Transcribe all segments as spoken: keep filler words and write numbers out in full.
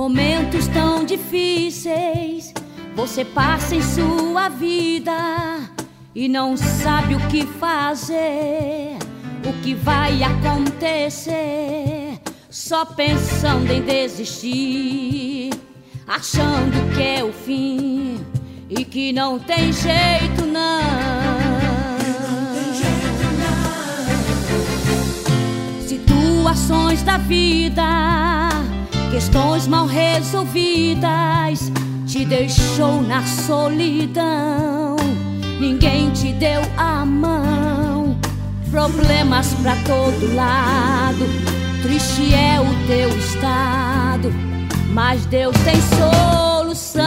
momentos tão difíceis você passa em sua vida e não sabe o que fazer, o que vai acontecer, só pensando em desistir, achando que é o fim e que não tem jeito não. Situações da vida, questões mal resolvidas, te deixou na solidão, ninguém te deu a mão, problemas pra todo lado, triste é o teu estado, mas Deus tem solução.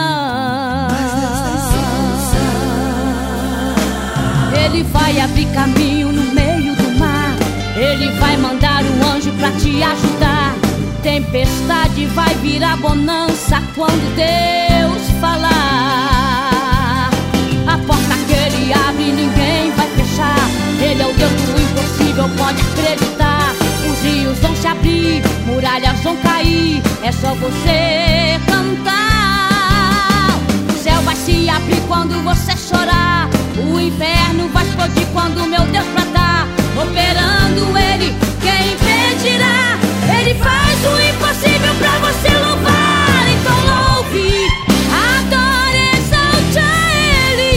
Ele vai abrir caminho no meio do mar, Ele vai mandar um anjo pra te ajudar. Tempestade vai virar bonança quando Deus falar. A porta que Ele abre ninguém vai fechar, Ele é o Deus do impossível, pode acreditar. Os rios vão se abrir, muralhas vão cair, é só você cantar. O céu vai se abrir quando você chorar, o inferno vai explodir quando meu Deus bradar. Operando Ele, quem impedirá? Ele faz o impossível pra você louvar. Então louve, adore, exalte a Ele.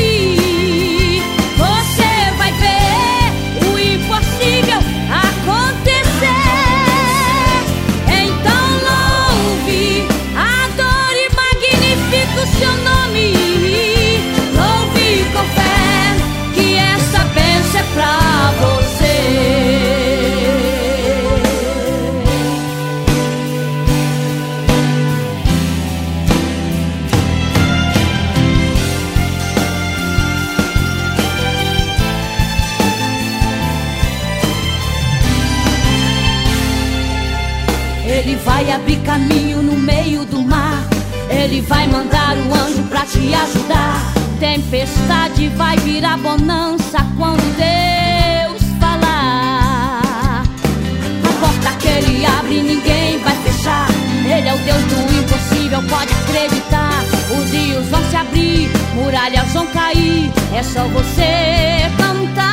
Você vai ver o impossível acontecer. Então louve, adore, magnifique o seu nome. Louve com fé que essa bênção é pra você. Ele vai abrir caminho no meio do mar, Ele vai mandar um anjo pra te ajudar. Tempestade vai virar bonança quando Deus falar. A porta que Ele abre ninguém vai fechar, Ele é o Deus do impossível, pode acreditar. Os rios vão se abrir, muralhas vão cair, é só você cantar.